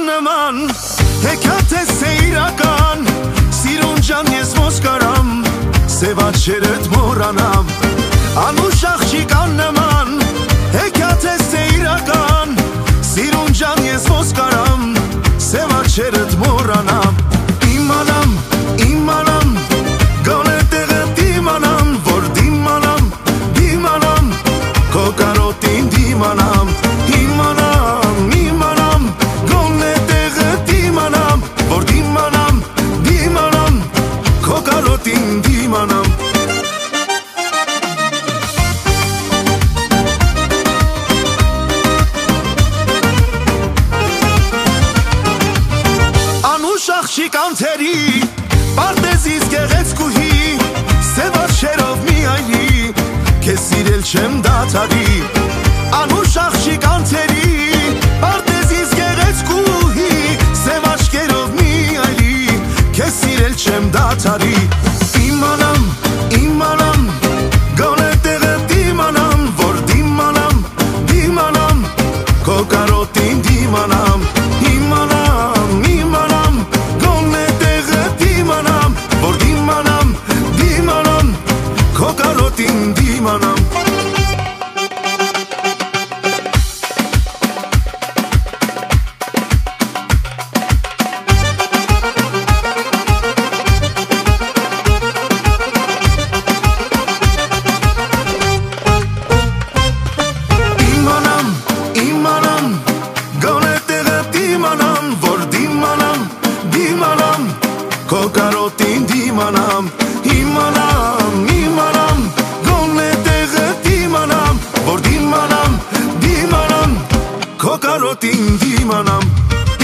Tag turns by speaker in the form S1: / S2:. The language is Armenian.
S1: նման հեքիաթ է սեյրական սիրուն ջան ես ոնց կարամ սև աչքերդ մոռանամ անուշ աղջիկան նման հեքիաթ է սեյրական սիրուն ջան ես ոնց կարամ սև աչքերդ մոռանամ իմանամ գոնե տեղդ իմանամ որ դիմանամ քո կարոտին դիմանամ իմանամ գոնե տեղդ իմանամ որ դիմանամ քո կարոտին դիմանամ անուշ աղջիկ անթերի պարտեզից գեղեցկուհի սև աչքերով մի այրի քեզ սիրել չեմ դադարի անուշ աղջիկ անթերի պարտեզից գեղեցկուհի սև աչքերով մի այրի քեզ սիրել չեմ դադարի իմանամ գոնե տեղդ իմանամ որ դիմանամ քո կարոտին դիմանամ իմանամ գոնե տեղդ իմանամ որ դիմանամ քո կարոտին դիմանամ գոնե տեղդ իմանամ որ դիմանամ քո կարոտին դիմանամ իմանամ գոնե տեղդ իմանամ որ դիմանամ քո կարոտին դիմանամ